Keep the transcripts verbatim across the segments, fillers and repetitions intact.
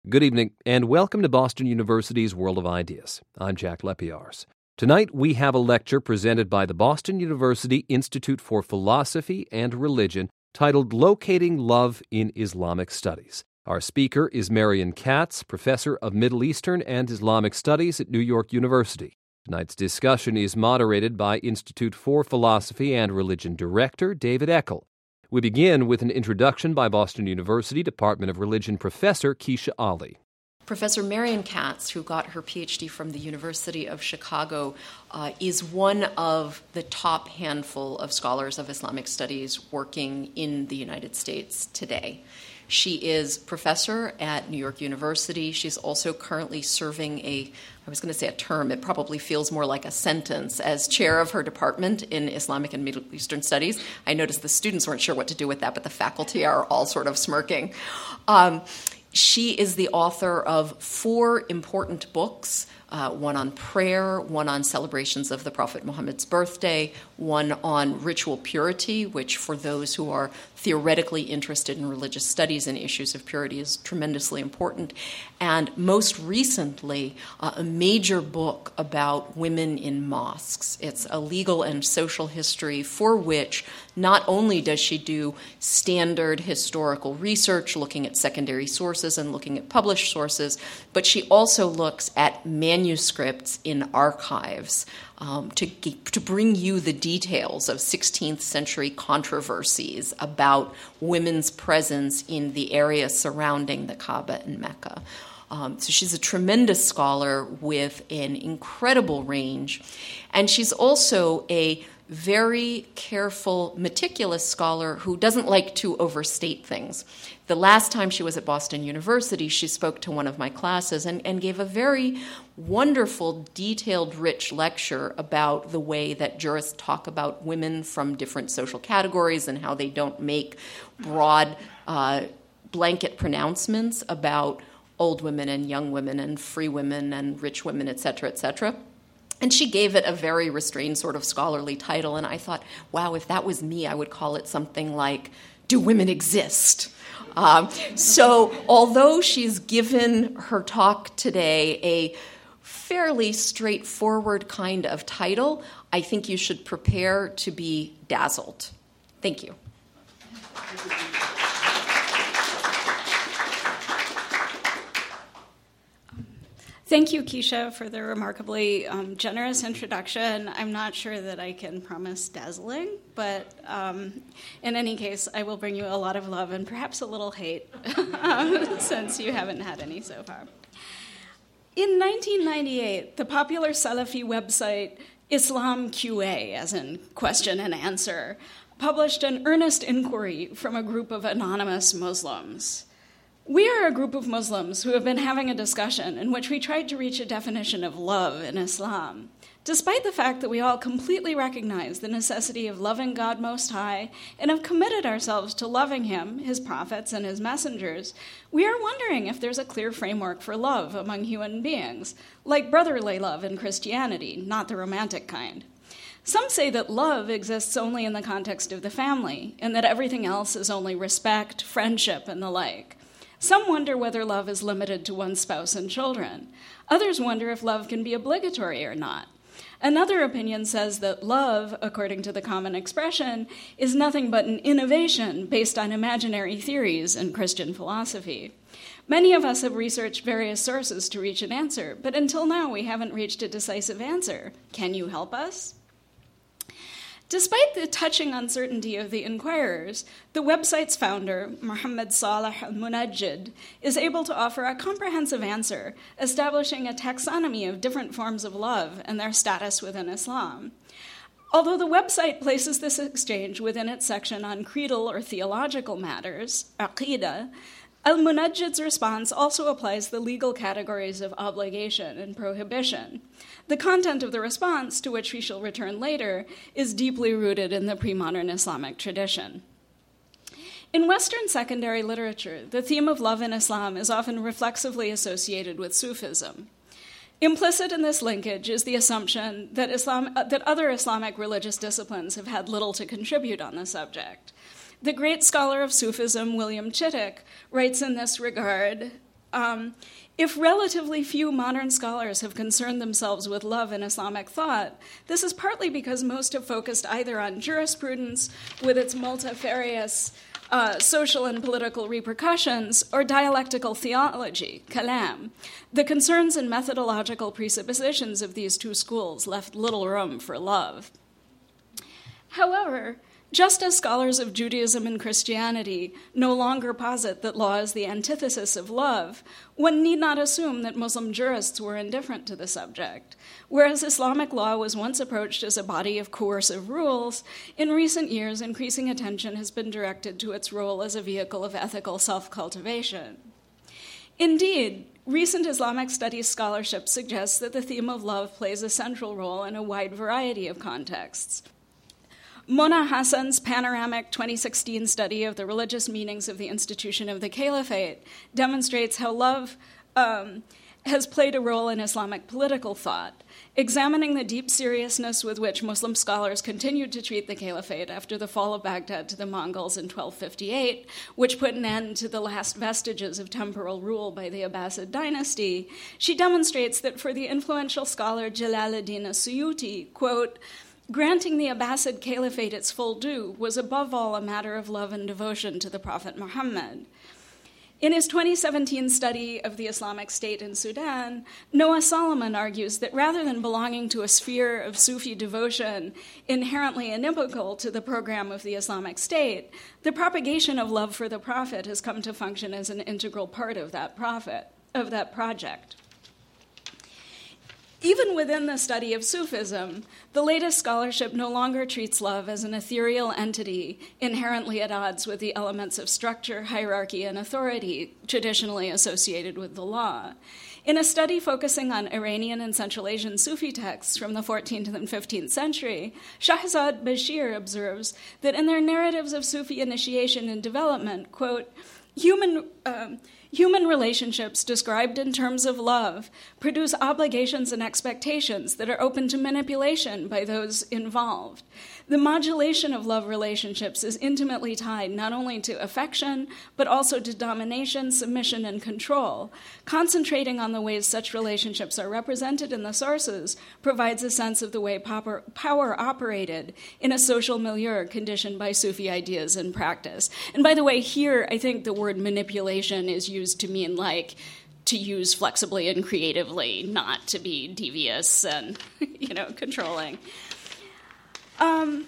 Good evening, and welcome to Boston University's World of Ideas. I'm Jack Lepiars. Tonight, we have a lecture presented by the Boston University Institute for Philosophy and Religion titled Locating Love in Islamic Studies. Our speaker is Marian Katz, professor of Middle Eastern and Islamic Studies at New York University. Tonight's discussion is moderated by Institute for Philosophy and Religion Director David Eckel. We begin with an introduction by Boston University Department of Religion professor Keisha Ali. Professor Marian Katz, who got her P H D from the University of Chicago, uh, is one of the top handful of scholars of Islamic studies working in the United States today. She is professor at New York University. She's also currently serving a, I was going to say a term, it probably feels more like a sentence, as chair of her department in Islamic and Middle Eastern Studies. I noticed the students weren't sure what to do with that, but the faculty are all sort of smirking. Um, she is the author of four important books, uh, one on prayer, one on celebrations of the Prophet Muhammad's birthday, one on ritual purity, which for those who are theoretically interested in religious studies and issues of purity is tremendously important. And most recently, uh, a major book about women in mosques. It's a legal and social history for which not only does she do standard historical research, looking at secondary sources and looking at published sources, but she also looks at manuscripts in archives Um, to, to bring you the details of sixteenth century controversies about women's presence in the area surrounding the Kaaba in Mecca. Um, so she's a tremendous scholar with an incredible range. And she's also a very careful, meticulous scholar who doesn't like to overstate things. The last time she was at Boston University, she spoke to one of my classes and, and gave a very wonderful, detailed, rich lecture about the way that jurists talk about women from different social categories and how they don't make broad uh, blanket pronouncements about old women and young women and free women and rich women, et cetera, et cetera. And she gave it a very restrained sort of scholarly title, and I thought, wow, if that was me, I would call it something like, Do Women Exist? Um, so although she's given her talk today a fairly straightforward kind of title, I think you should prepare to be dazzled. Thank you. Thank you, Keisha, for the remarkably um, generous introduction. I'm not sure that I can promise dazzling, but um, in any case, I will bring you a lot of love and perhaps a little hate, um, since you haven't had any so far. In nineteen ninety-eight, the popular Salafi website Islam Q A, as in question and answer, published an earnest inquiry from a group of anonymous Muslims. We are a group of Muslims who have been having a discussion in which we tried to reach a definition of love in Islam. Despite the fact that we all completely recognize the necessity of loving God Most High and have committed ourselves to loving Him, His prophets, and His messengers, we are wondering if there's a clear framework for love among human beings, like brotherly love in Christianity, not the romantic kind. Some say that love exists only in the context of the family, and that everything else is only respect, friendship, and the like. Some wonder whether love is limited to one's spouse and children. Others wonder if love can be obligatory or not. Another opinion says that love, according to the common expression, is nothing but an innovation based on imaginary theories in Christian philosophy. Many of us have researched various sources to reach an answer, but until now we haven't reached a decisive answer. Can you help us? Despite the touching uncertainty of the inquirers, the website's founder, Muhammad Salih al-Munajjid, is able to offer a comprehensive answer, establishing a taxonomy of different forms of love and their status within Islam. Although the website places this exchange within its section on creedal or theological matters, aqeedah, Al-Munajjid's response also applies the legal categories of obligation and prohibition. The content of the response, to which we shall return later, is deeply rooted in the pre-modern Islamic tradition. In Western secondary literature, the theme of love in Islam is often reflexively associated with Sufism. Implicit in this linkage is the assumption that, Islam, uh, that other Islamic religious disciplines have had little to contribute on the subject. The great scholar of Sufism, William Chittick, writes in this regard, Um, if relatively few modern scholars have concerned themselves with love in Islamic thought, this is partly because most have focused either on jurisprudence with its multifarious uh, social and political repercussions, or dialectical theology, kalam. The concerns and methodological presuppositions of these two schools left little room for love. However, just as scholars of Judaism and Christianity no longer posit that law is the antithesis of love, one need not assume that Muslim jurists were indifferent to the subject. Whereas Islamic law was once approached as a body of coercive rules, in recent years increasing attention has been directed to its role as a vehicle of ethical self-cultivation. Indeed, recent Islamic studies scholarship suggests that the theme of love plays a central role in a wide variety of contexts. Mona Hassan's panoramic twenty sixteen study of the religious meanings of the institution of the caliphate demonstrates how love um, has played a role in Islamic political thought, examining the deep seriousness with which Muslim scholars continued to treat the caliphate after the fall of Baghdad to the Mongols in twelve fifty-eight, which put an end to the last vestiges of temporal rule by the Abbasid dynasty. She demonstrates that for the influential scholar Jalaluddin as-Suyuti, quote, granting the Abbasid Caliphate its full due was above all a matter of love and devotion to the Prophet Muhammad. In his twenty seventeen study of the Islamic State in Sudan, Noah Solomon argues that rather than belonging to a sphere of Sufi devotion inherently inimical to the program of the Islamic State, the propagation of love for the Prophet has come to function as an integral part of that prophet, of that project. Even within the study of Sufism, the latest scholarship no longer treats love as an ethereal entity inherently at odds with the elements of structure, hierarchy, and authority traditionally associated with the law. In a study focusing on Iranian and Central Asian Sufi texts from the fourteenth and fifteenth century, Shahzad Bashir observes that in their narratives of Sufi initiation and development, quote, human... Um, Human relationships described in terms of love produce obligations and expectations that are open to manipulation by those involved. The modulation of love relationships is intimately tied not only to affection, but also to domination, submission, and control. Concentrating on the ways such relationships are represented in the sources provides a sense of the way power, power operated in a social milieu conditioned by Sufi ideas and practice. And by the way, here I think the word manipulation is used to mean like to use flexibly and creatively, not to be devious and, you know, controlling. Um,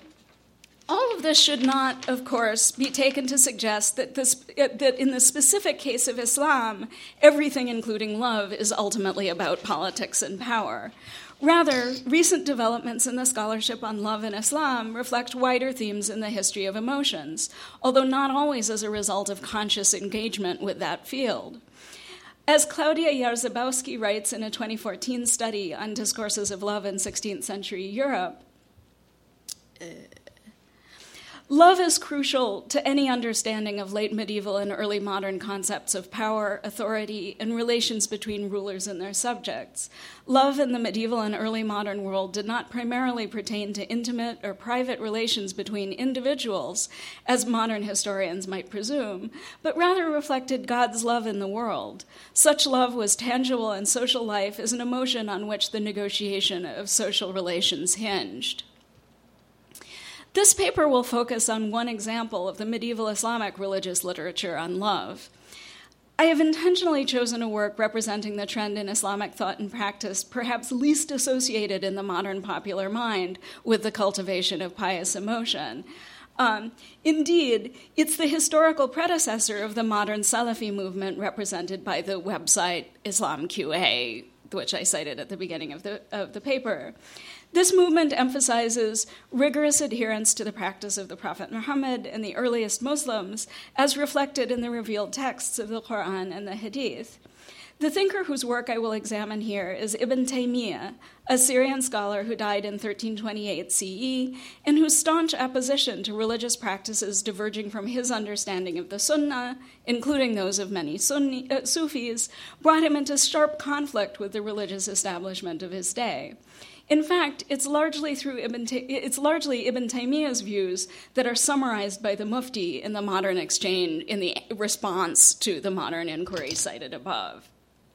all of this should not, of course, be taken to suggest that this, that in the specific case of Islam, everything, including love, is ultimately about politics and power. Rather, recent developments in the scholarship on love in Islam reflect wider themes in the history of emotions, although not always as a result of conscious engagement with that field. As Claudia Jarzabowski writes in a twenty fourteen study on discourses of love in sixteenth century Europe, uh, love is crucial to any understanding of late medieval and early modern concepts of power, authority, and relations between rulers and their subjects. Love in the medieval and early modern world did not primarily pertain to intimate or private relations between individuals, as modern historians might presume, but rather reflected God's love in the world. Such love was tangible in social life as an emotion on which the negotiation of social relations hinged. This paper will focus on one example of the medieval Islamic religious literature on love. I have intentionally chosen a work representing the trend in Islamic thought and practice perhaps least associated in the modern popular mind with the cultivation of pious emotion. Um, indeed, it's the historical predecessor of the modern Salafi movement represented by the website Islam Q A, which I cited at the beginning of the, of the paper. This movement emphasizes rigorous adherence to the practice of the Prophet Muhammad and the earliest Muslims, as reflected in the revealed texts of the Quran and the Hadith. The thinker whose work I will examine here is Ibn Taymiyyah, a Syrian scholar who died in thirteen twenty-eight C E, and whose staunch opposition to religious practices diverging from his understanding of the Sunnah, including those of many Sunni, uh, Sufis, brought him into sharp conflict with the religious establishment of his day. In fact, it's largely through Ibn Ta- it's largely Ibn Taymiyyah's views that are summarized by the Mufti in the modern exchange in the response to the modern inquiry cited above.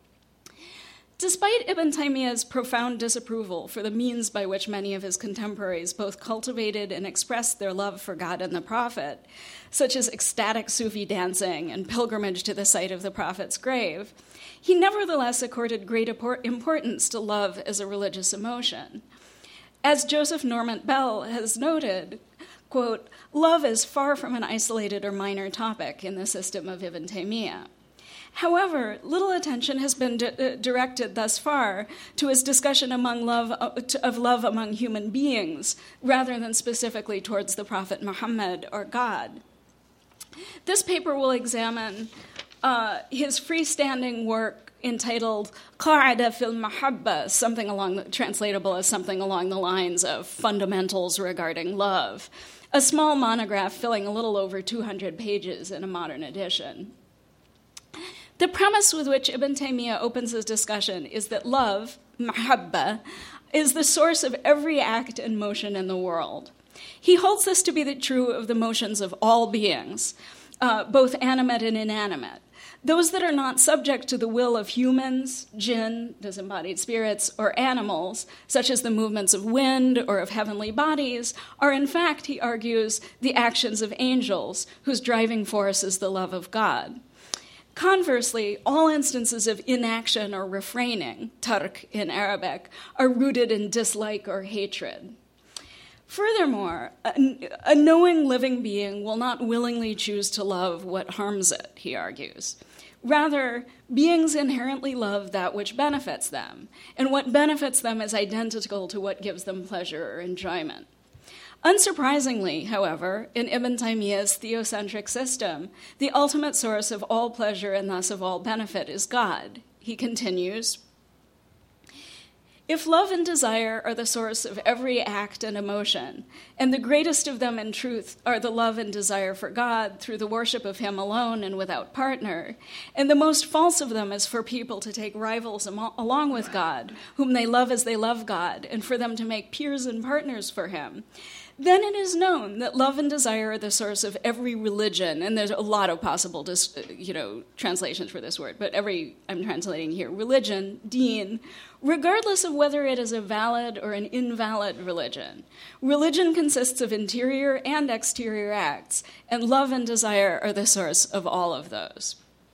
Despite Ibn Taymiyyah's profound disapproval for the means by which many of his contemporaries both cultivated and expressed their love for God and the Prophet, such as ecstatic Sufi dancing and pilgrimage to the site of the Prophet's grave, he nevertheless accorded great importance to love as a religious emotion. As Joseph Normand Bell has noted, quote, love is far from an isolated or minor topic in the system of Ibn Taymiyyah. However, little attention has been di- directed thus far to his discussion among love, uh, to, of love among human beings, rather than specifically towards the Prophet Muhammad or God. This paper will examine uh, his freestanding work entitled Qa'ida fil Mahabba, something along the, translatable as something along the lines of Fundamentals Regarding Love, a small monograph filling a little over two hundred pages in a modern edition. The premise with which Ibn Taymiyyah opens his discussion is that love, mahabba, is the source of every act and motion in the world. He holds this to be the true of the motions of all beings, uh, both animate and inanimate. Those that are not subject to the will of humans, jinn, disembodied spirits, or animals, such as the movements of wind or of heavenly bodies, are in fact, he argues, the actions of angels, whose driving force is the love of God. Conversely, all instances of inaction or refraining, tark in Arabic, are rooted in dislike or hatred. Furthermore, a, a knowing living being will not willingly choose to love what harms it, he argues. Rather, beings inherently love that which benefits them, and what benefits them is identical to what gives them pleasure or enjoyment. Unsurprisingly, however, in Ibn Taymiyyah's theocentric system, the ultimate source of all pleasure and thus of all benefit is God. He continues, if love and desire are the source of every act and emotion, and the greatest of them in truth are the love and desire for God through the worship of him alone and without partner, and the most false of them is for people to take rivals am- along with God, whom they love as they love God, and for them to make peers and partners for him, then it is known that love and desire are the source of every religion, and there's a lot of possible dis- you know, translations for this word, but every, I'm translating here, religion, deen, regardless of whether it is a valid or an invalid religion. Religion consists of interior and exterior acts, and love and desire are the source of all of those.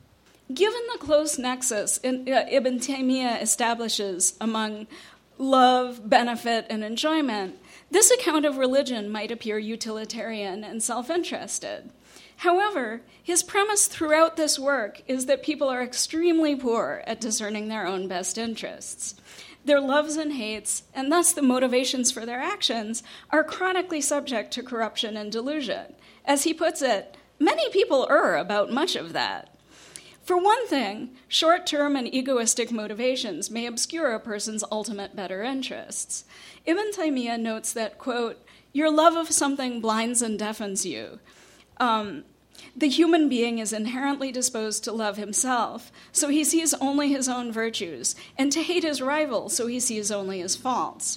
Given the close nexus in, uh, Ibn Taymiyyah establishes among love, benefit, and enjoyment, this account of religion might appear utilitarian and self-interested. However, his premise throughout this work is that people are extremely poor at discerning their own best interests. Their loves and hates, and thus the motivations for their actions, are chronically subject to corruption and delusion. As he puts it, many people err about much of that. For one thing, short-term and egoistic motivations may obscure a person's ultimate better interests. Ibn Taymiyyah notes that, quote, your love of something blinds and deafens you. Um, the human being is inherently disposed to love himself, so he sees only his own virtues, and to hate his rival, so he sees only his faults.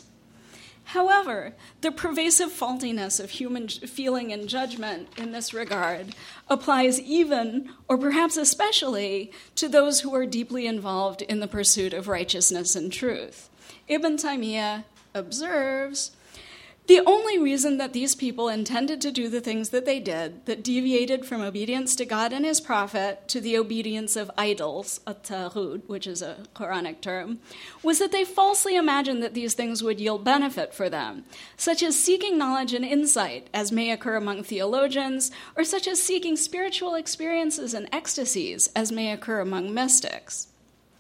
However, the pervasive faultiness of human feeling and judgment in this regard applies even, or perhaps especially, to those who are deeply involved in the pursuit of righteousness and truth. Ibn Taymiyyah observes, the only reason that these people intended to do the things that they did, that deviated from obedience to God and his prophet to the obedience of idols, at-taghut, which is a Quranic term, was that they falsely imagined that these things would yield benefit for them, such as seeking knowledge and insight, as may occur among theologians, or such as seeking spiritual experiences and ecstasies, as may occur among mystics.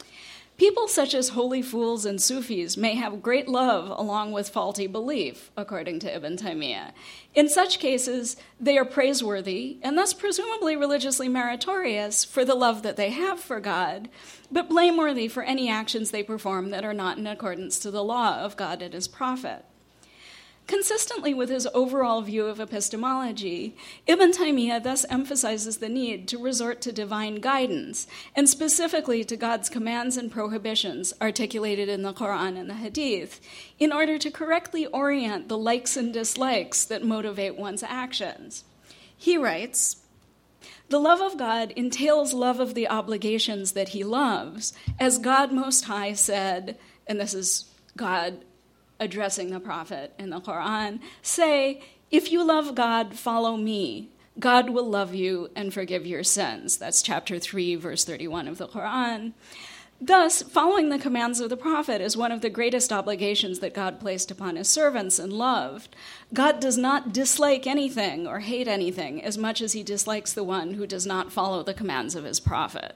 People such as holy fools and Sufis may have great love along with faulty belief, according to Ibn Taymiyyah. In such cases, they are praiseworthy and thus presumably religiously meritorious for the love that they have for God, but blameworthy for any actions they perform that are not in accordance to the law of God and his prophet. Consistently with his overall view of epistemology, Ibn Taymiyyah thus emphasizes the need to resort to divine guidance, and specifically to God's commands and prohibitions articulated in the Quran and the Hadith, in order to correctly orient the likes and dislikes that motivate one's actions. He writes, "The love of God entails love of the obligations that he loves, as God Most High said," and this is God addressing the prophet in the Quran, "say, if you love God, follow me. God will love you and forgive your sins." That's chapter three, verse thirty-one of the Quran. Thus, following the commands of the prophet is one of the greatest obligations that God placed upon his servants and loved. God does not dislike anything or hate anything as much as he dislikes the one who does not follow the commands of his prophet.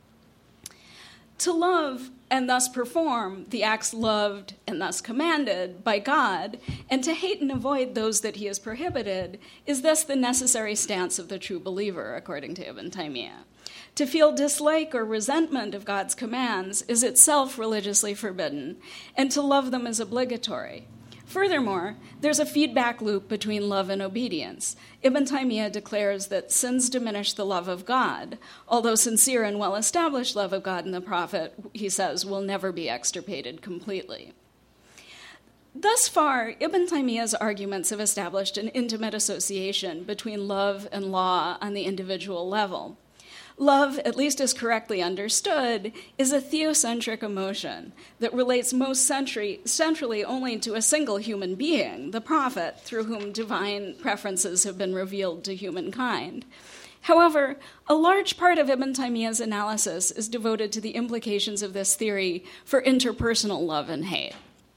To love and thus perform the acts loved and thus commanded by God, and to hate and avoid those that he has prohibited, is thus the necessary stance of the true believer, according to Ibn Taymiyyah. To feel dislike or resentment of God's commands is itself religiously forbidden, and to love them is obligatory. Furthermore, there's a feedback loop between love and obedience. Ibn Taymiyyah declares that sins diminish the love of God, although sincere and well-established love of God and the Prophet, he says, will never be extirpated completely. Thus far, Ibn Taymiyyah's arguments have established an intimate association between love and law on the individual level. Love, at least as correctly understood, is a theocentric emotion that relates most century, centrally only to a single human being, the prophet, through whom divine preferences have been revealed to humankind. However, a large part of Ibn Taymiyyah's analysis is devoted to the implications of this theory for interpersonal love and hate.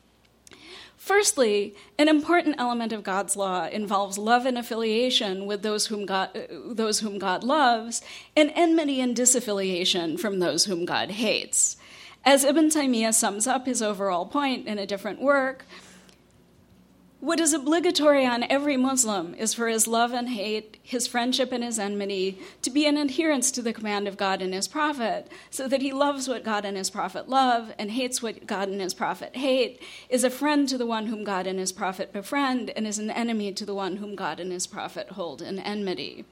Firstly, an important element of God's law involves love and affiliation with those whom God, those whom God loves, and enmity and disaffiliation from those whom God hates. As Ibn Taymiyyah sums up his overall point in a different work, what is obligatory on every Muslim is for his love and hate, his friendship and his enmity, to be in adherence to the command of God and his prophet, so that he loves what God and his prophet love and hates what God and his prophet hate, is a friend to the one whom God and his prophet befriend, and is an enemy to the one whom God and his prophet hold in enmity.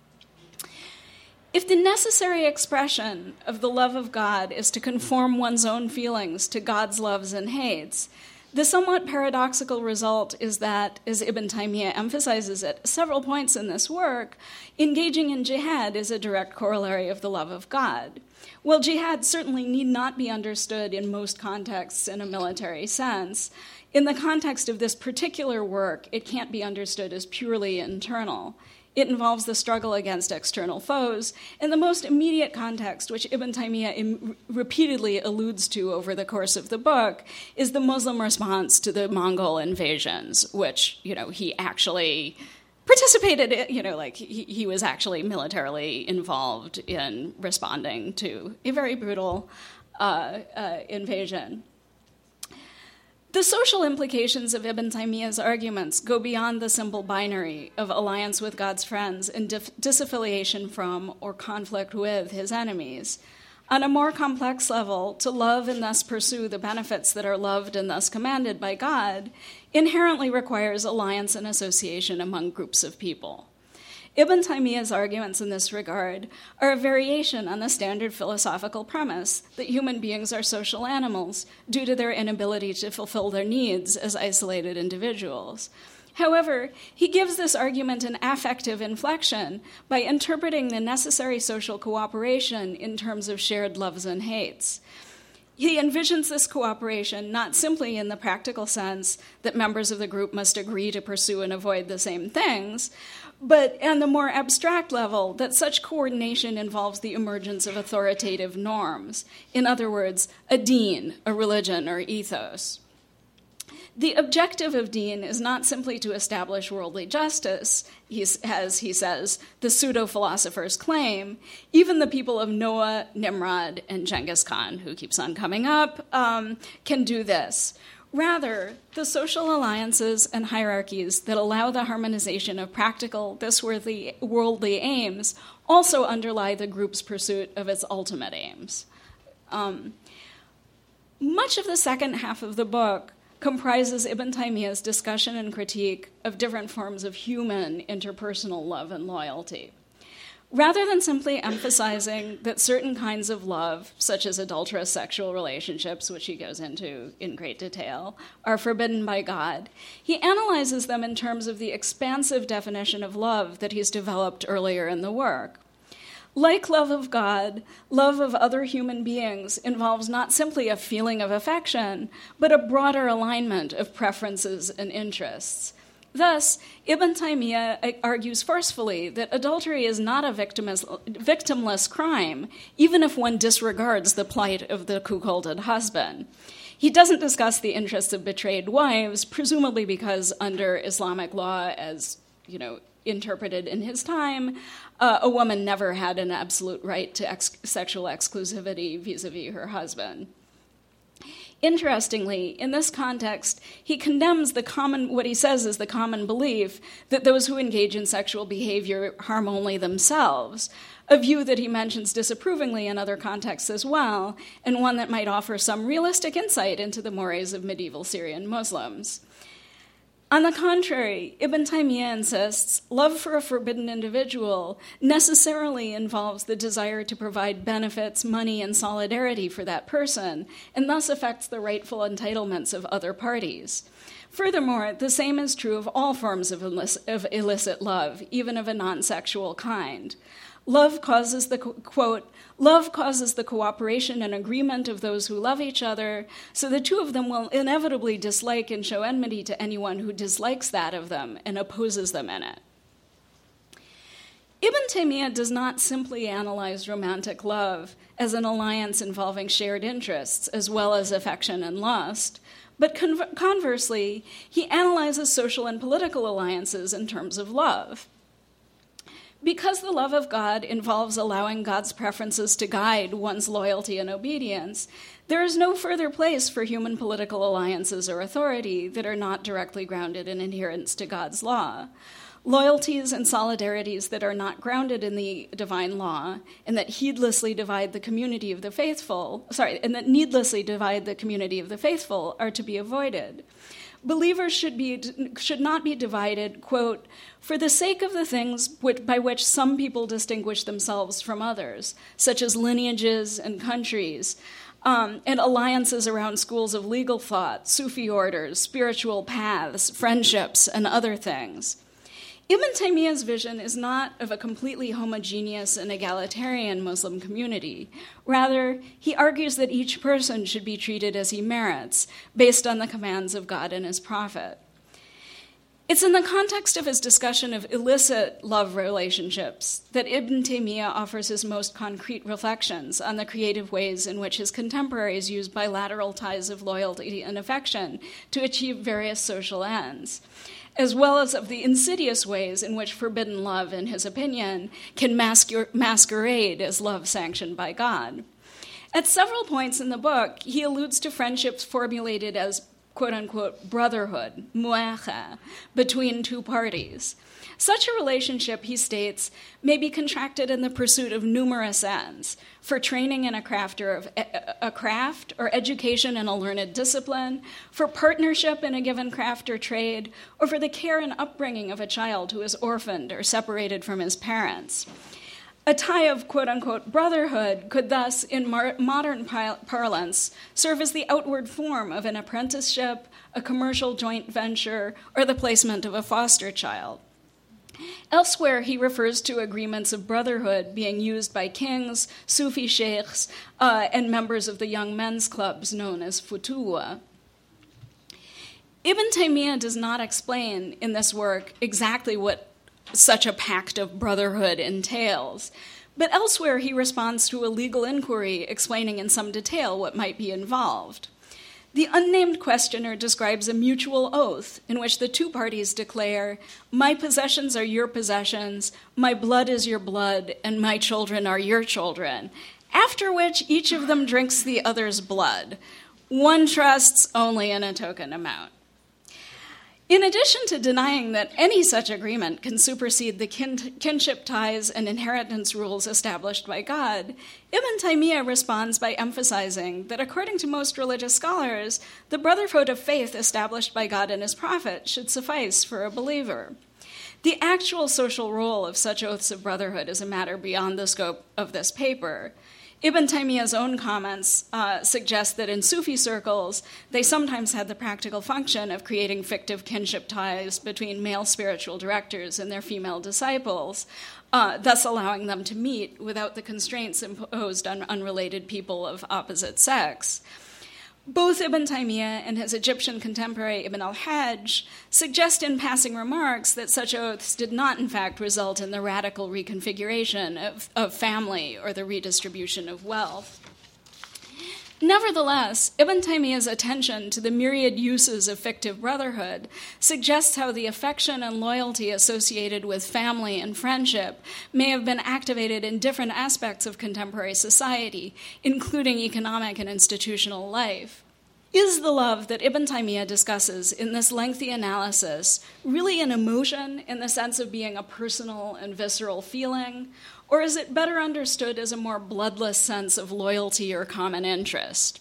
If the necessary expression of the love of God is to conform one's own feelings to God's loves and hates, the somewhat paradoxical result is that, as Ibn Taymiyyah emphasizes at several points in this work, engaging in jihad is a direct corollary of the love of God. While jihad certainly need not be understood in most contexts in a military sense, in the context of this particular work, it can't be understood as purely internal. It involves the struggle against external foes, and the most immediate context, which Ibn Taymiyyah im- repeatedly alludes to over the course of the book, is the Muslim response to the Mongol invasions, which, you know, he actually participated in, you know, like he, he was actually militarily involved in responding to a very brutal uh, uh, invasion. The social implications of Ibn Taymiyyah's arguments go beyond the simple binary of alliance with God's friends and dif- disaffiliation from or conflict with his enemies. On a more complex level, to love and thus pursue the benefits that are loved and thus commanded by God inherently requires alliance and association among groups of people. Ibn Taymiyyah's arguments in this regard are a variation on the standard philosophical premise that human beings are social animals due to their inability to fulfill their needs as isolated individuals. However, he gives this argument an affective inflection by interpreting the necessary social cooperation in terms of shared loves and hates. He envisions this cooperation not simply in the practical sense that members of the group must agree to pursue and avoid the same things, but on the more abstract level, that such coordination involves the emergence of authoritative norms. In other words, a deen, a religion, or ethos. The objective of deen is not simply to establish worldly justice, as he says, the pseudo-philosophers claim. Even the people of Noah, Nimrod, and Genghis Khan, who keeps on coming up, um, can do this. Rather, the social alliances and hierarchies that allow the harmonization of practical, this-worthy, worldly aims also underlie the group's pursuit of its ultimate aims. Um, much of the second half of the book comprises Ibn Taymiyyah's discussion and critique of different forms of human interpersonal love and loyalty. Rather than simply emphasizing that certain kinds of love, such as adulterous sexual relationships, which he goes into in great detail, are forbidden by God, he analyzes them in terms of the expansive definition of love that he's developed earlier in the work. Like love of God, love of other human beings involves not simply a feeling of affection, but a broader alignment of preferences and interests. Thus, Ibn Taymiyyah argues forcefully that adultery is not a victimless, victimless crime, even if one disregards the plight of the cuckolded husband. He doesn't discuss the interests of betrayed wives, presumably because under Islamic law, as you know, interpreted in his time, uh, a woman never had an absolute right to ex- sexual exclusivity vis-a-vis her husband. Interestingly, in this context, he condemns the common, what he says is the common belief that those who engage in sexual behavior harm only themselves, a view that he mentions disapprovingly in other contexts as well, and one that might offer some realistic insight into the mores of medieval Syrian Muslims. On the contrary, Ibn Taymiyyah insists love for a forbidden individual necessarily involves the desire to provide benefits, money, and solidarity for that person, and thus affects the rightful entitlements of other parties. Furthermore, the same is true of all forms of illicit, of illicit love, even of a non-sexual kind. Love causes the, quote, love causes the cooperation and agreement of those who love each other, so the two of them will inevitably dislike and show enmity to anyone who dislikes that of them and opposes them in it. Ibn Taymiyyah does not simply analyze romantic love as an alliance involving shared interests as well as affection and lust, but con- conversely, he analyzes social and political alliances in terms of love. Because the love of God involves allowing God's preferences to guide one's loyalty and obedience, there is no further place for human political alliances or authority that are not directly grounded in adherence to God's law. Loyalties and solidarities that are not grounded in the divine law and that heedlessly divide the community of the faithful, sorry, and that needlessly divide the community of the faithful are to be avoided. Believers should be should not be divided, quote, for the sake of the things which, by which some people distinguish themselves from others, such as lineages and countries, um, and alliances around schools of legal thought, Sufi orders, spiritual paths, friendships, and other things. Ibn Taymiyyah's vision is not of a completely homogeneous and egalitarian Muslim community. Rather, he argues that each person should be treated as he merits, based on the commands of God and his prophet. It's in the context of his discussion of illicit love relationships that Ibn Taymiyyah offers his most concrete reflections on the creative ways in which his contemporaries use bilateral ties of loyalty and affection to achieve various social ends, as well as of the insidious ways in which forbidden love, in his opinion, can masquer- masquerade as love sanctioned by God. At several points in the book, he alludes to friendships formulated as quote-unquote brotherhood, mu'akha, between two parties. Such a relationship, he states, may be contracted in the pursuit of numerous ends, for training in a craft or, of, a craft or education in a learned discipline, for partnership in a given craft or trade, or for the care and upbringing of a child who is orphaned or separated from his parents. A tie of quote-unquote brotherhood could thus, in mar- modern par- parlance, serve as the outward form of an apprenticeship, a commercial joint venture, or the placement of a foster child. Elsewhere, he refers to agreements of brotherhood being used by kings, Sufi sheikhs, uh, and members of the young men's clubs known as futuwa. Ibn Taymiyyah does not explain in this work exactly what such a pact of brotherhood entails, but elsewhere he responds to a legal inquiry explaining in some detail what might be involved. The unnamed questioner describes a mutual oath in which the two parties declare, "My possessions are your possessions, my blood is your blood, and my children are your children," after which each of them drinks the other's blood. One trusts only in a token amount. In addition to denying that any such agreement can supersede the kin- kinship ties and inheritance rules established by God, Ibn Taymiyyah responds by emphasizing that according to most religious scholars, the brotherhood of faith established by God and his prophet should suffice for a believer. The actual social role of such oaths of brotherhood is a matter beyond the scope of this paper. Ibn Taymiyyah's own comments uh, suggest that in Sufi circles, they sometimes had the practical function of creating fictive kinship ties between male spiritual directors and their female disciples, uh, thus allowing them to meet without the constraints imposed on unrelated people of opposite sex. Both Ibn Taymiyyah and his Egyptian contemporary Ibn al-Hajj suggest in passing remarks that such oaths did not, in fact, result in the radical reconfiguration of, of family or the redistribution of wealth. Nevertheless, Ibn Taymiyyah's attention to the myriad uses of fictive brotherhood suggests how the affection and loyalty associated with family and friendship may have been activated in different aspects of contemporary society, including economic and institutional life. Is the love that Ibn Taymiyyah discusses in this lengthy analysis really an emotion in the sense of being a personal and visceral feeling, or is it better understood as a more bloodless sense of loyalty or common interest?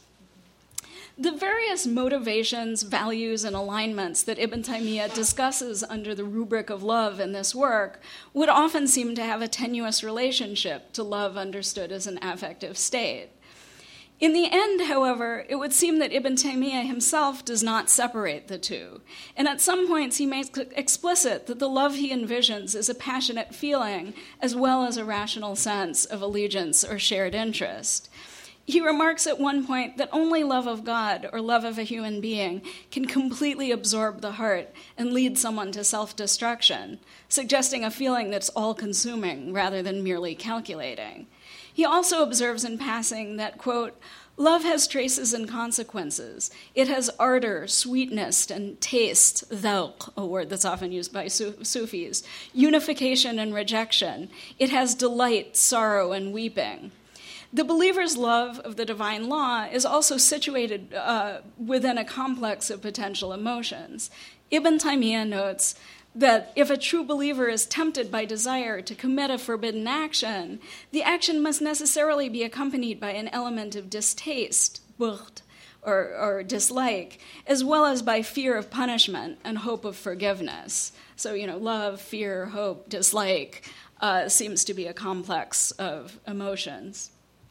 The various motivations, values, and alignments that Ibn Taymiyyah discusses under the rubric of love in this work would often seem to have a tenuous relationship to love understood as an affective state. In the end, however, it would seem that Ibn Taymiyyah himself does not separate the two, and at some points he makes explicit that the love he envisions is a passionate feeling as well as a rational sense of allegiance or shared interest. He remarks at one point that only love of God or love of a human being can completely absorb the heart and lead someone to self-destruction, suggesting a feeling that's all-consuming rather than merely calculating. He also observes in passing that, quote, love has traces and consequences. It has ardor, sweetness, and taste, dhawq, a word that's often used by Sufis, unification and rejection. It has delight, sorrow, and weeping. The believer's love of the divine law is also situated uh, within a complex of potential emotions. Ibn Taymiyyah notes that if a true believer is tempted by desire to commit a forbidden action, the action must necessarily be accompanied by an element of distaste, bughd, or, or dislike, as well as by fear of punishment and hope of forgiveness. So, you know, love, fear, hope, dislike uh, seems to be a complex of emotions.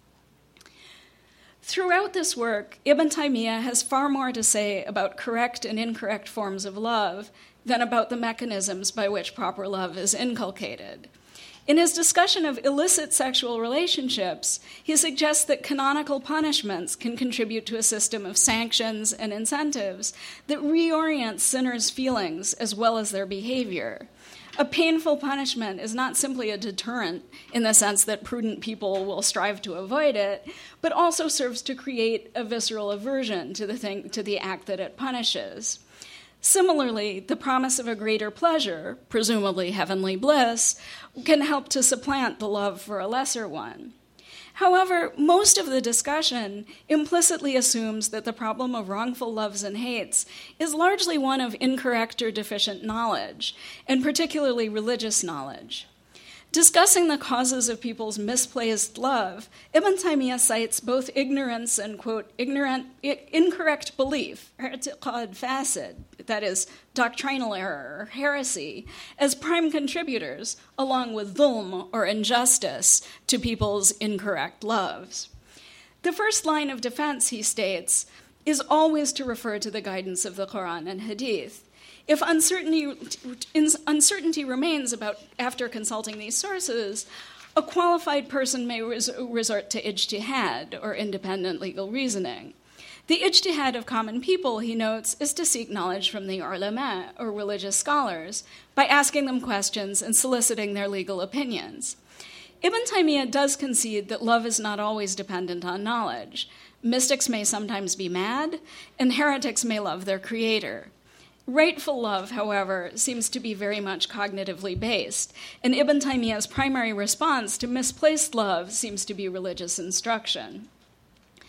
Throughout this work, Ibn Taymiyyah has far more to say about correct and incorrect forms of love than about the mechanisms by which proper love is inculcated. In his discussion of illicit sexual relationships, he suggests that canonical punishments can contribute to a system of sanctions and incentives that reorient sinners' feelings as well as their behavior. A painful punishment is not simply a deterrent in the sense that prudent people will strive to avoid it, but also serves to create a visceral aversion to the thing, to the act that it punishes. Similarly, the promise of a greater pleasure, presumably heavenly bliss, can help to supplant the love for a lesser one. However, most of the discussion implicitly assumes that the problem of wrongful loves and hates is largely one of incorrect or deficient knowledge, and particularly religious knowledge. Discussing the causes of people's misplaced love, Ibn Taymiyyah cites both ignorance and, quote, ignorant, incorrect belief, i'tiqad fasid, that is, doctrinal error or heresy, as prime contributors, along with dhulm or injustice, to people's incorrect loves. The first line of defense, he states, is always to refer to the guidance of the Quran and Hadith. If uncertainty, uncertainty remains about after consulting these sources, a qualified person may res- resort to ijtihad, or independent legal reasoning. The ijtihad of common people, he notes, is to seek knowledge from the ulama, or religious scholars, by asking them questions and soliciting their legal opinions. Ibn Taymiyyah does concede that love is not always dependent on knowledge. Mystics may sometimes be mad, and heretics may love their creator. Rightful love, however, seems to be very much cognitively based, and Ibn Taymiyyah's primary response to misplaced love seems to be religious instruction.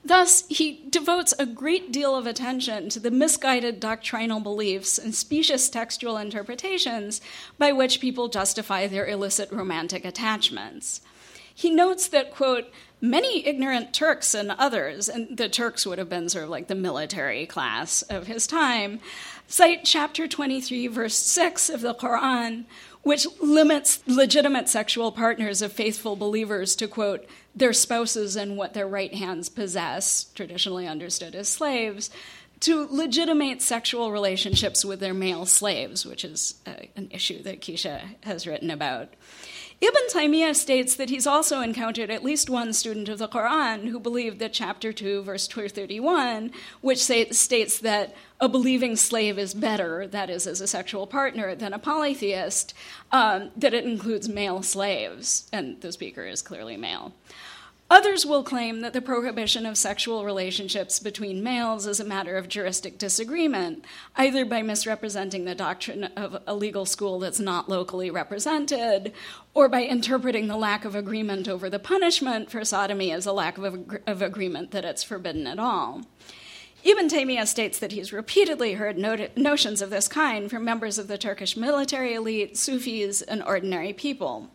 Thus, he devotes a great deal of attention to the misguided doctrinal beliefs and specious textual interpretations by which people justify their illicit romantic attachments. He notes that, quote, many ignorant Turks and others, and the Turks would have been sort of like the military class of his time, cite chapter twenty-three, verse six of the Quran, which limits legitimate sexual partners of faithful believers to, quote, their spouses and what their right hands possess, traditionally understood as slaves, to legitimate sexual relationships with their male slaves, which is uh, an issue that Keisha has written about. Ibn Taymiyyah states that he's also encountered at least one student of the Quran who believed that chapter two, verse two thirty-one, which say, states that a believing slave is better, that is, as a sexual partner, than a polytheist, um, that it includes male slaves, and the speaker is clearly male. Others will claim that the prohibition of sexual relationships between males is a matter of juristic disagreement, either by misrepresenting the doctrine of a legal school that's not locally represented, or by interpreting the lack of agreement over the punishment for sodomy as a lack of, ag- of agreement that it's forbidden at all. Ibn Taymiyyah states that he's repeatedly heard not- notions of this kind from members of the Turkish military elite, Sufis, and ordinary people.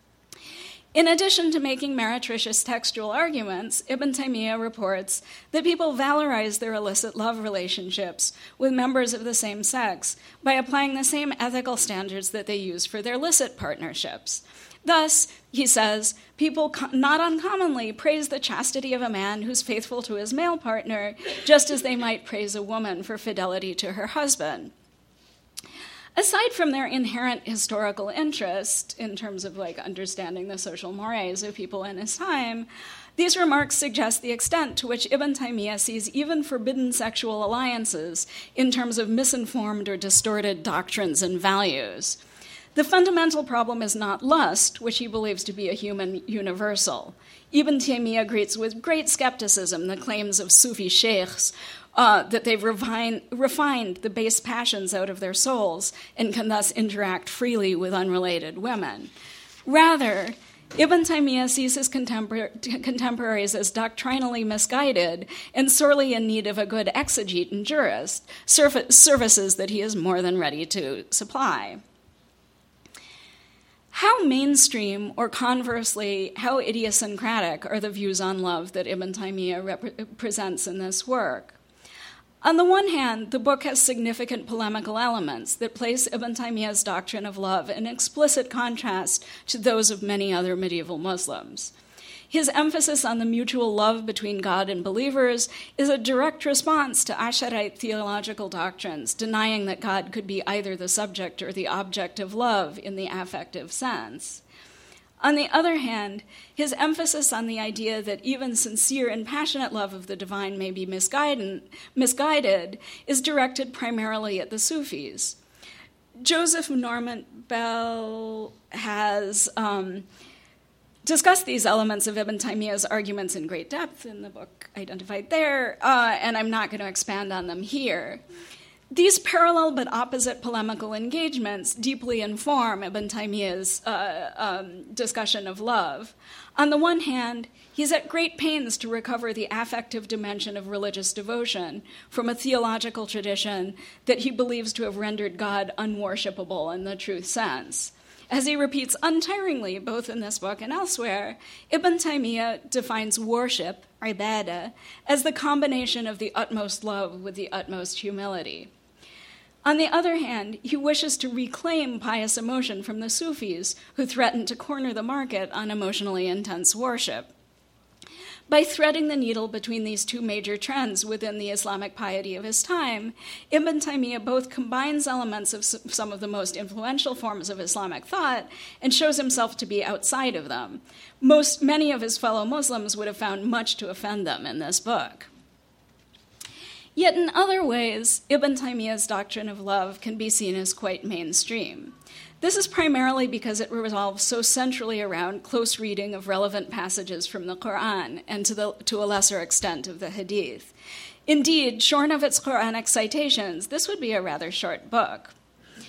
In addition to making meretricious textual arguments, Ibn Taymiyyah reports that people valorize their illicit love relationships with members of the same sex by applying the same ethical standards that they use for their licit partnerships. Thus, he says, people not uncommonly praise the chastity of a man who's faithful to his male partner, just as they might praise a woman for fidelity to her husband. Aside from their inherent historical interest in terms of like understanding the social mores of people in his time, these remarks suggest the extent to which Ibn Taymiyyah sees even forbidden sexual alliances in terms of misinformed or distorted doctrines and values. The fundamental problem is not lust, which he believes to be a human universal. Ibn Taymiyyah greets with great skepticism the claims of Sufi sheikhs Uh, that they've refine, refined the base passions out of their souls and can thus interact freely with unrelated women. Rather, Ibn Taymiyyah sees his contempor- contemporaries as doctrinally misguided and sorely in need of a good exegete and jurist, surf- services that he is more than ready to supply. How mainstream, or conversely, how idiosyncratic are the views on love that Ibn Taymiyyah rep- presents in this work? On the one hand, the book has significant polemical elements that place Ibn Taymiyyah's doctrine of love in explicit contrast to those of many other medieval Muslims. His emphasis on the mutual love between God and believers is a direct response to Asharite theological doctrines, denying that God could be either the subject or the object of love in the affective sense. On the other hand, his emphasis on the idea that even sincere and passionate love of the divine may be misguided, misguided is directed primarily at the Sufis. Joseph Normand Bell has um, discussed these elements of Ibn Taymiyyah's arguments in great depth in the book identified there, uh, and I'm not going to expand on them here. These parallel but opposite polemical engagements deeply inform Ibn Taymiyyah's uh, um, discussion of love. On the one hand, he's at great pains to recover the affective dimension of religious devotion from a theological tradition that he believes to have rendered God unworshipable in the true sense. As he repeats untiringly, both in this book and elsewhere, Ibn Taymiyyah defines worship, ibadah, as the combination of the utmost love with the utmost humility. On the other hand, he wishes to reclaim pious emotion from the Sufis, who threaten to corner the market on emotionally intense worship. By threading the needle between these two major trends within the Islamic piety of his time, Ibn Taymiyyah both combines elements of some of the most influential forms of Islamic thought and shows himself to be outside of them. Most, many of his fellow Muslims would have found much to offend them in this book. Yet in other ways, Ibn Taymiyyah's doctrine of love can be seen as quite mainstream. This is primarily because it revolves so centrally around close reading of relevant passages from the Quran and to, the, to a lesser extent of the Hadith. Indeed, shorn of its Quranic citations, this would be a rather short book.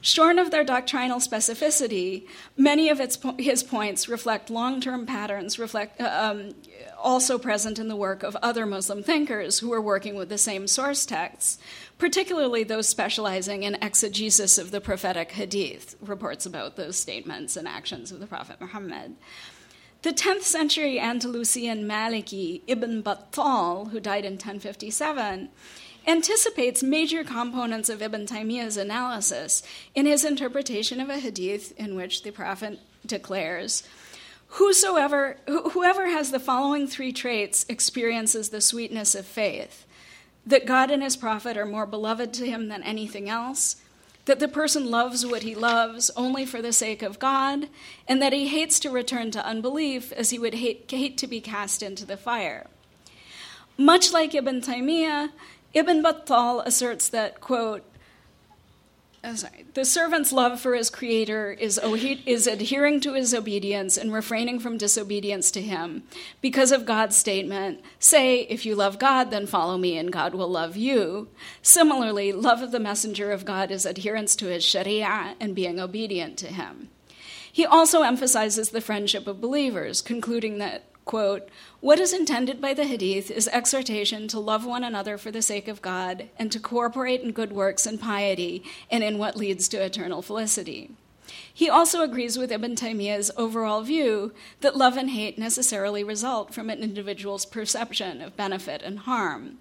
Shorn of their doctrinal specificity, many of its po- his points reflect long-term patterns reflect, uh, um, also present in the work of other Muslim thinkers who are working with the same source texts, particularly those specializing in exegesis of the prophetic hadith, reports about those statements and actions of the Prophet Muhammad. The tenth century Andalusian Maliki Ibn Battal, who died in ten fifty-seven, anticipates major components of Ibn Taymiyyah's analysis in his interpretation of a hadith in which the Prophet declares, Whosoever, whoever has the following three traits experiences the sweetness of faith: that God and his Prophet are more beloved to him than anything else, that the person loves what he loves only for the sake of God, and that he hates to return to unbelief as he would hate, hate to be cast into the fire. Much like Ibn Taymiyyah, Ibn Battal asserts that, quote, oh, sorry, the servant's love for his creator is, is adhering to his obedience and refraining from disobedience to him because of God's statement, say, if you love God, then follow me and God will love you. Similarly, love of the messenger of God is adherence to his sharia and being obedient to him. He also emphasizes the friendship of believers, concluding that, quote, what is intended by the hadith is exhortation to love one another for the sake of God and to cooperate in good works and piety and in what leads to eternal felicity. He also agrees with Ibn Taymiyyah's overall view that love and hate necessarily result from an individual's perception of benefit and harm.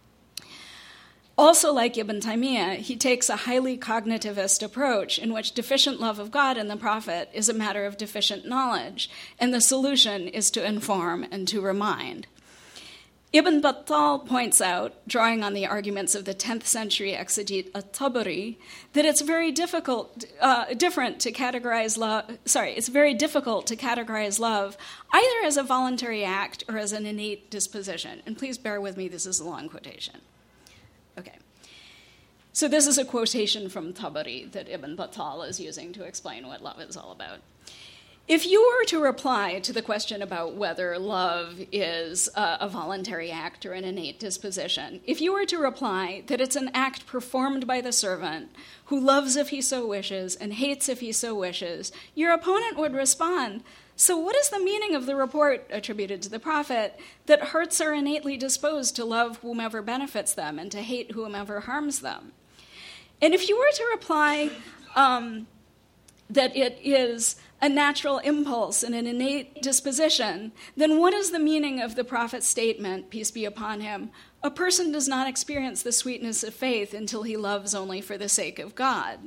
Also, like Ibn Taymiyyah, he takes a highly cognitivist approach in which deficient love of God and the Prophet is a matter of deficient knowledge, and the solution is to inform and to remind. Ibn Battal points out, drawing on the arguments of the tenth century exegete at-Tabari, that it's very difficult, uh, different to categorize love. Sorry, it's very difficult to categorize love either as a voluntary act or as an innate disposition. And please bear with me; this is a long quotation. Okay. So this is a quotation from Tabari that Ibn Battal is using to explain what love is all about. If you were to reply to the question about whether love is a, a voluntary act or an innate disposition, if you were to reply that it's an act performed by the servant who loves if he so wishes and hates if he so wishes, your opponent would respond, so what is the meaning of the report attributed to the Prophet that hearts are innately disposed to love whomever benefits them and to hate whomever harms them? And if you were to reply um, that it is a natural impulse and an innate disposition, then what is the meaning of the Prophet's statement, peace be upon him, a person does not experience the sweetness of faith until he loves only for the sake of God?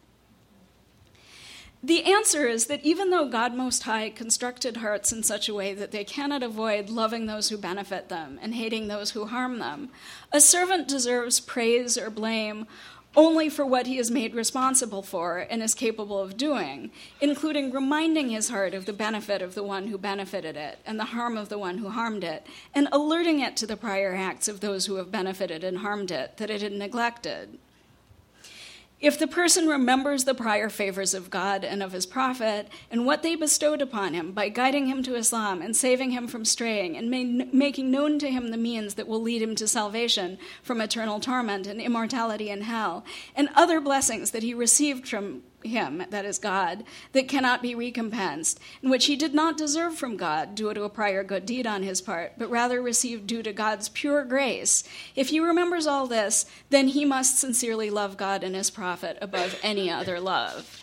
The answer is that even though God Most High constructed hearts in such a way that they cannot avoid loving those who benefit them and hating those who harm them, a servant deserves praise or blame only for what he is made responsible for and is capable of doing, including reminding his heart of the benefit of the one who benefited it and the harm of the one who harmed it, and alerting it to the prior acts of those who have benefited and harmed it that it had neglected. If the person remembers the prior favors of God and of his Prophet and what they bestowed upon him by guiding him to Islam and saving him from straying and ma- making known to him the means that will lead him to salvation from eternal torment and immortality in hell, and other blessings that he received from him, that is God, that cannot be recompensed, and which he did not deserve from God due to a prior good deed on his part, but rather received due to God's pure grace, if he remembers all this, then he must sincerely love God and his Prophet above any other love.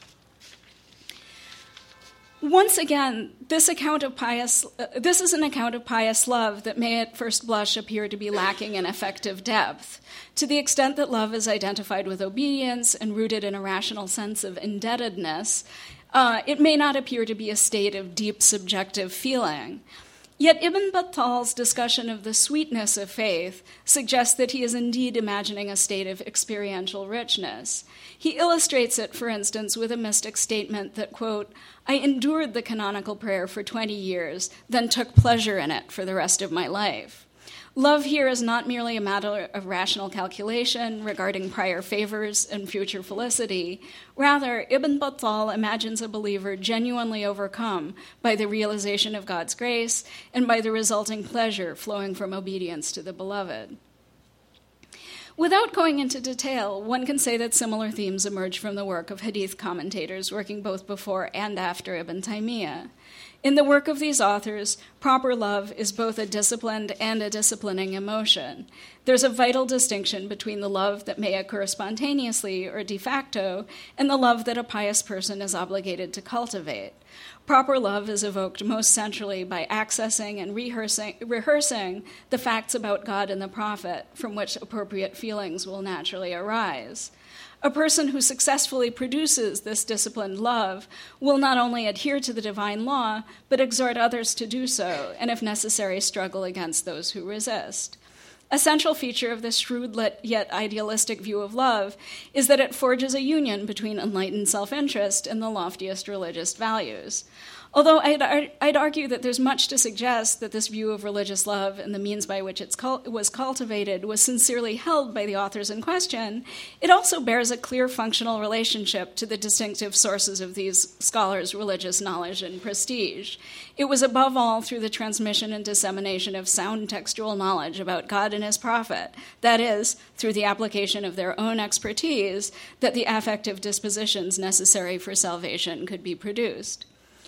Once again, this account of pious, uh, this is an account of pious love that may at first blush appear to be lacking in effective depth. To the extent that love is identified with obedience and rooted in a rational sense of indebtedness, uh, it may not appear to be a state of deep subjective feeling. Yet Ibn Battal's discussion of the sweetness of faith suggests that he is indeed imagining a state of experiential richness. He illustrates it, for instance, with a mystic statement that, quote, I endured the canonical prayer for twenty years, then took pleasure in it for the rest of my life. Love here is not merely a matter of rational calculation regarding prior favors and future felicity. Rather, Ibn Battal imagines a believer genuinely overcome by the realization of God's grace and by the resulting pleasure flowing from obedience to the beloved. Without going into detail, one can say that similar themes emerge from the work of Hadith commentators working both before and after Ibn Taymiyyah. In the work of these authors, proper love is both a disciplined and a disciplining emotion. There's a vital distinction between the love that may occur spontaneously or de facto and the love that a pious person is obligated to cultivate. Proper love is evoked most centrally by accessing and rehearsing, rehearsing the facts about God and the prophet, from which appropriate feelings will naturally arise. A person who successfully produces this disciplined love will not only adhere to the divine law, but exhort others to do so, and if necessary, struggle against those who resist. A central feature of this shrewd yet idealistic view of love is that it forges a union between enlightened self-interest and the loftiest religious values. Although I'd, I'd argue that there's much to suggest that this view of religious love and the means by which it was cultivated was sincerely held by the authors in question, it also bears a clear functional relationship to the distinctive sources of these scholars' religious knowledge and prestige. It was above all through the transmission and dissemination of sound textual knowledge about God and his prophet, that is, through the application of their own expertise, that the affective dispositions necessary for salvation could be produced.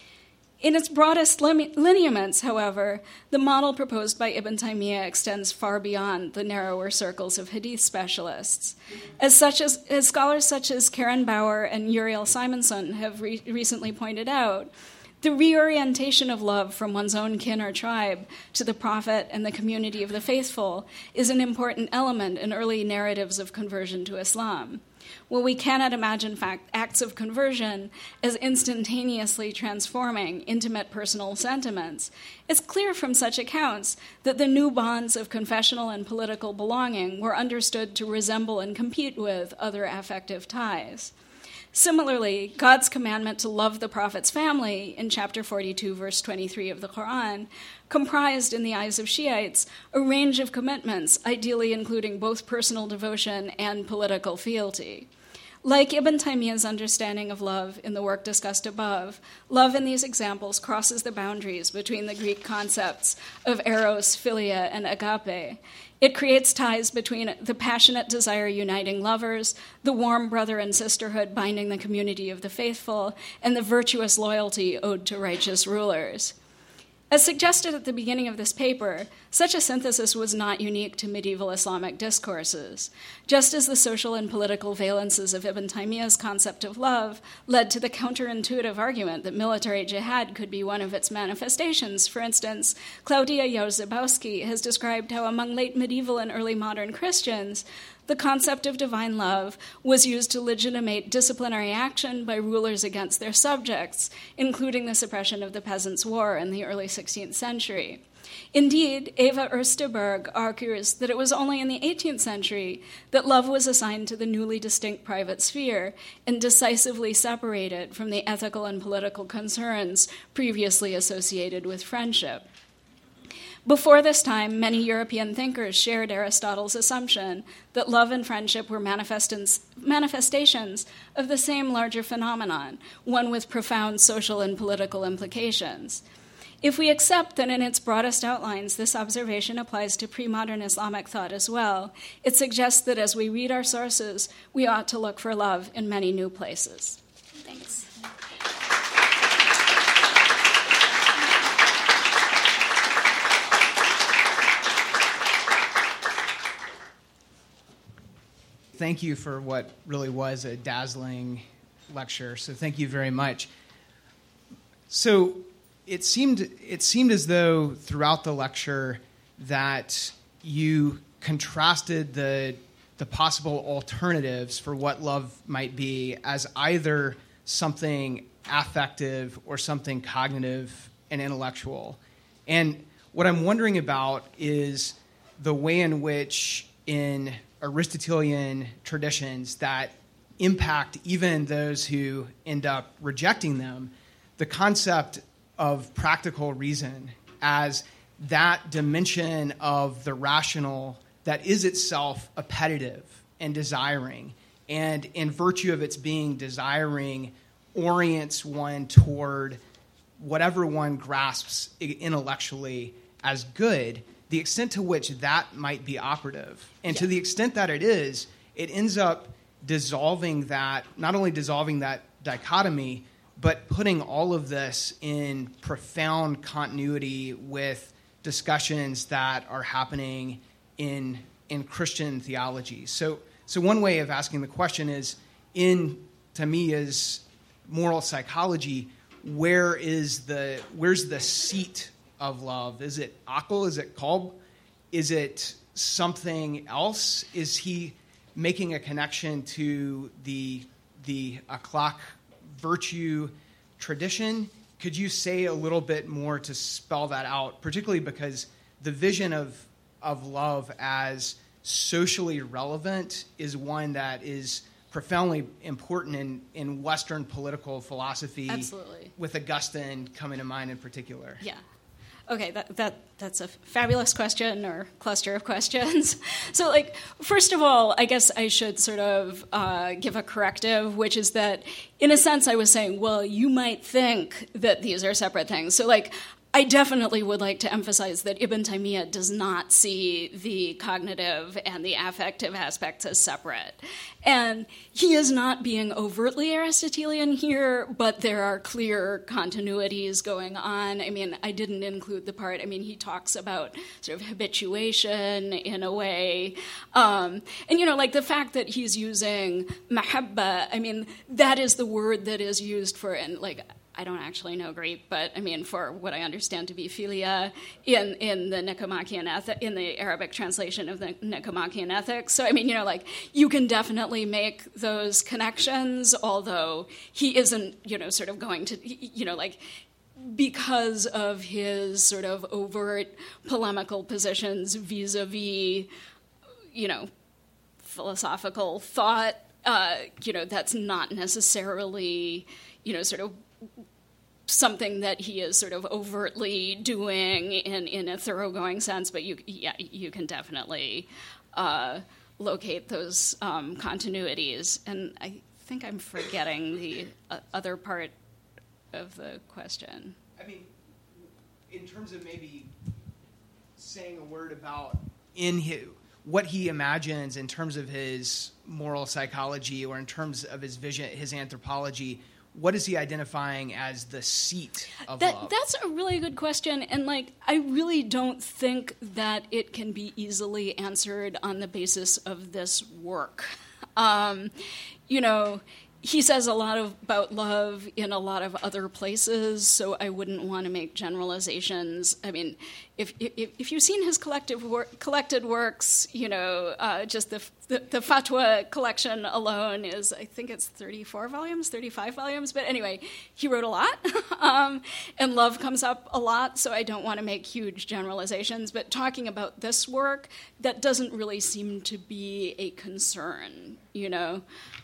In its broadest lineaments, however, the model proposed by Ibn Taymiyyah extends far beyond the narrower circles of Hadith specialists. As, such as, as scholars such as Karen Bauer and Uriel Simonson have re- recently pointed out, the reorientation of love from one's own kin or tribe to the prophet and the community of the faithful is an important element in early narratives of conversion to Islam. While we cannot imagine fact, acts of conversion as instantaneously transforming intimate personal sentiments, it's clear from such accounts that the new bonds of confessional and political belonging were understood to resemble and compete with other affective ties. Similarly, God's commandment to love the prophet's family in chapter forty-two, verse twenty-three of the Quran, comprised, in the eyes of Shiites, a range of commitments, ideally including both personal devotion and political fealty. Like Ibn Taymiyyah's understanding of love in the work discussed above, love in these examples crosses the boundaries between the Greek concepts of eros, philia, and agape. It creates ties between the passionate desire uniting lovers, the warm brother and sisterhood binding the community of the faithful, and the virtuous loyalty owed to righteous rulers. As suggested at the beginning of this paper, such a synthesis was not unique to medieval Islamic discourses. Just as the social and political valences of Ibn Taymiyyah's concept of love led to the counterintuitive argument that military jihad could be one of its manifestations, for instance, Claudia Jarzembowski has described how among late medieval and early modern Christians, the concept of divine love was used to legitimate disciplinary action by rulers against their subjects, including the suppression of the Peasants' War in the early sixteenth century. Indeed, Eva Ersteberg argues that it was only in the eighteenth century that love was assigned to the newly distinct private sphere and decisively separated from the ethical and political concerns previously associated with friendship. Before this time, many European thinkers shared Aristotle's assumption that love and friendship were manifestations of the same larger phenomenon, one with profound social and political implications. If we accept that in its broadest outlines this observation applies to pre-modern Islamic thought as well, it suggests that as we read our sources, we ought to look for love in many new places. Thanks. Thank you for what really was a dazzling lecture. So thank you very much. So it seemed it seemed as though throughout the lecture that you contrasted the the possible alternatives for what love might be as either something affective or something cognitive and intellectual. And what I'm wondering about is the way in which in Aristotelian traditions that impact even those who end up rejecting them, the concept of practical reason as that dimension of the rational that is itself appetitive and desiring, and in virtue of its being desiring, orients one toward whatever one grasps intellectually as good. the extent to which that might be operative. And yeah. to the extent that it is, it ends up dissolving that, not only dissolving that dichotomy, but putting all of this in profound continuity with discussions that are happening in in Christian theology. So, so one way of asking the question is, in Tamiya's moral psychology, where is the where's the seat of love? Is it akal? Is it qalb? Is it something else? Is he making a connection to the the akhlaq virtue tradition? Could you say a little bit more to spell that out, particularly because the vision of of love as socially relevant is one that is profoundly important in, in Western political philosophy. Absolutely. With Augustine coming to mind in particular. Yeah. Okay, that, that that's a fabulous question or cluster of questions. So, like, first of all, I guess I should sort of uh, give a corrective, which is that, in a sense, I was saying, well, you might think that these are separate things. So, like, I definitely would like to emphasize that Ibn Taymiyyah does not see the cognitive and the affective aspects as separate. And he is not being overtly Aristotelian here, but there are clear continuities going on. I mean, I didn't include the part, I mean, he talks about sort of habituation in a way. Um, and, you know, like the fact that he's using mahabba, I mean, that is the word that is used for, and like, I don't actually know Greek, but I mean, for what I understand to be philia in, in the Nicomachean Ethics, in the Arabic translation of the Nicomachean Ethics. So, I mean, you know, like, you can definitely make those connections, although he isn't, you know, sort of going to, you know, like, because of his sort of overt polemical positions vis-a-vis, you know, philosophical thought, uh, you know, that's not necessarily, you know, sort of something that he is sort of overtly doing in, in a thoroughgoing sense, but you yeah you can definitely uh, locate those um, continuities. And I think I'm forgetting the uh, other part of the question. I mean, in terms of maybe saying a word about in his, what he imagines in terms of his moral psychology or in terms of his vision, his anthropology, what is he identifying as the seat of that, love? That's a really good question, and like I really don't think that it can be easily answered on the basis of this work. Um, you know, he says a lot of, about love in a lot of other places, so I wouldn't want to make generalizations. I mean, if if, if you've seen his collective work, collected works, you know, uh, just the, the the fatwa collection alone is, I think it's thirty-four volumes, thirty-five volumes. But anyway, he wrote a lot, um, and love comes up a lot, so I don't want to make huge generalizations. But talking about this work, that doesn't really seem to be a concern, you know.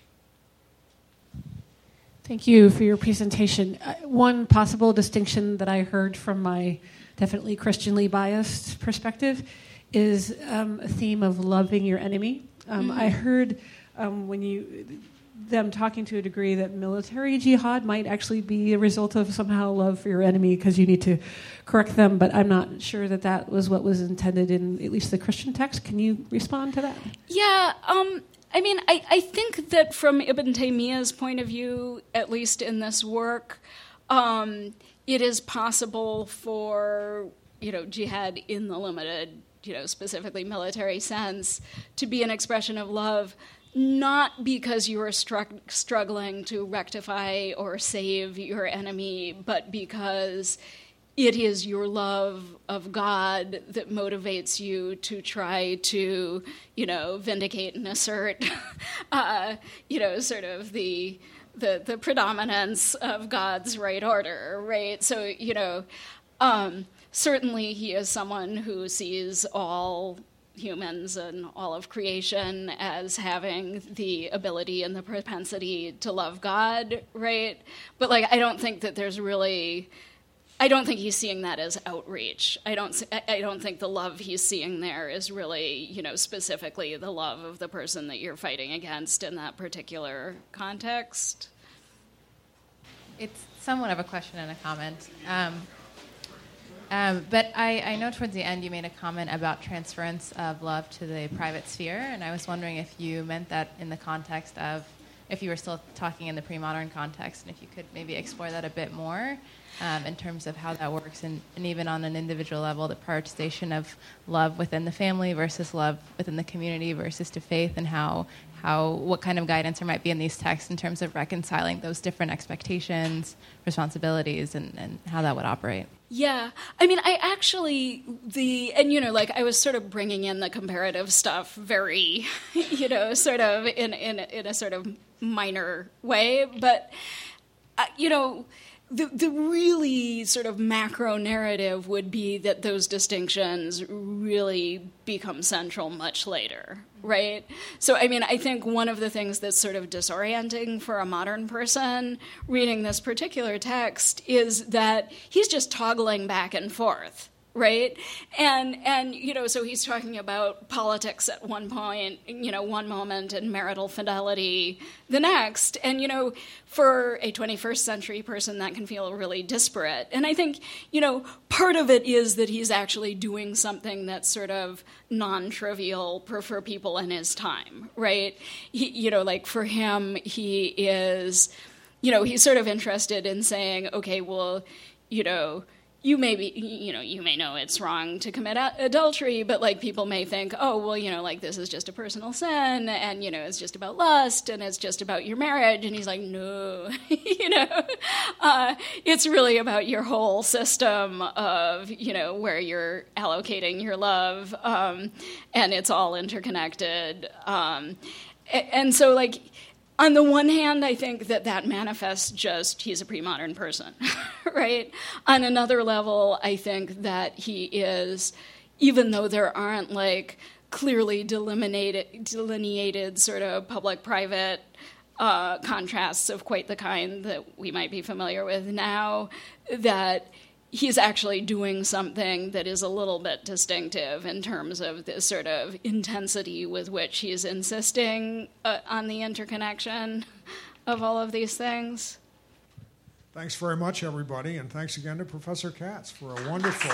Thank you for your presentation. Uh, one possible distinction that I heard from my definitely Christianly biased perspective is um, a theme of loving your enemy. Um, mm-hmm. I heard um, when you them talking to a degree that military jihad might actually be a result of somehow love for your enemy because you need to correct them, but I'm not sure that that was what was intended in at least the Christian text. Can you respond to that? Yeah, um... I mean, I, I think that from Ibn Taymiyyah's point of view, at least in this work, um, it is possible for, you know, jihad in the limited, you know, specifically military sense, to be an expression of love, not because you are stru- struggling to rectify or save your enemy, but because it is your love of God that motivates you to try to, you know, vindicate and assert, uh, you know, sort of the, the the predominance of God's right order, right? So, you know, um, certainly he is someone who sees all humans and all of creation as having the ability and the propensity to love God, right? But, like, I don't think that there's really... I don't think he's seeing that as outreach. I don't. I don't think the love he's seeing there is really, you know, specifically the love of the person that you're fighting against in that particular context. It's somewhat of a question and a comment. Um, Um, but I, I know towards the end you made a comment about transference of love to the private sphere, and I was wondering if you meant that in the context of, if you were still talking in the pre-modern context, and if you could maybe explore that a bit more um, in terms of how that works, and, and even on an individual level, the prioritization of love within the family versus love within the community versus to faith, and how how what kind of guidance there might be in these texts in terms of reconciling those different expectations, responsibilities, and, and how that would operate. Yeah. I mean, I actually, the, and, you know, like, I was sort of bringing in the comparative stuff very, you know, sort of in, in, in a sort of minor way, but, uh, you know, the, the really sort of macro narrative would be that those distinctions really become central much later, right? So, I mean, I think one of the things that's sort of disorienting for a modern person reading this particular text is that he's just toggling back and forth, right? And, and you know, so he's talking about politics at one point, you know, one moment, and marital fidelity the next. And, you know, for a twenty-first century person, that can feel really disparate. And I think, you know, part of it is that he's actually doing something that's sort of non-trivial for, for people in his time, right? He, you know, like, for him, he is, you know, he's sort of interested in saying, okay, well, you know, you may be, you know, you may know it's wrong to commit a- adultery, but, like, people may think, oh, well, you know, like, this is just a personal sin, and, you know, it's just about lust, and it's just about your marriage. And he's like, no, you know, uh, it's really about your whole system of, you know, where you're allocating your love, um, and it's all interconnected. Um, and, and so, like, on the one hand, I think that that manifests just he's a pre-modern person, right? On another level, I think that he is, even though there aren't, like, clearly delineated, delineated sort of public-private uh, contrasts of quite the kind that we might be familiar with now, that he's actually doing something that is a little bit distinctive in terms of this sort of intensity with which he's insisting uh, on the interconnection of all of these things. Thanks very much, everybody, and thanks again to Professor Katz for a wonderful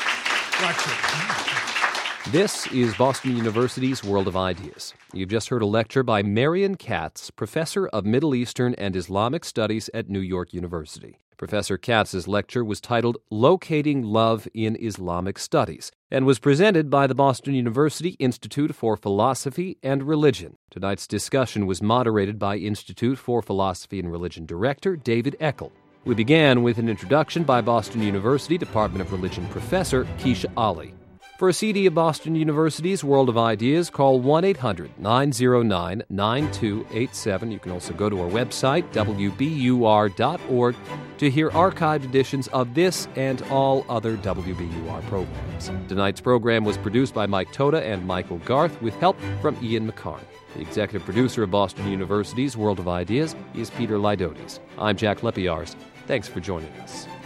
lecture. This is Boston University's World of Ideas. You've just heard a lecture by Marian Katz, Professor of Middle Eastern and Islamic Studies at New York University. Professor Katz's lecture was titled Locating Love in Islamic Studies and was presented by the Boston University Institute for Philosophy and Religion. Tonight's discussion was moderated by Institute for Philosophy and Religion Director David Eckel. We began with an introduction by Boston University Department of Religion professor Keisha Ali. For a C D of Boston University's World of Ideas, call one eight hundred nine oh nine nine two eight seven. You can also go to our website, w b u r dot org, to hear archived editions of this and all other W B U R programs. Tonight's program was produced by Mike Toda and Michael Garth with help from Ian McCarn. The executive producer of Boston University's World of Ideas is Peter Lydotes. I'm Jack Lepiarz. Thanks for joining us.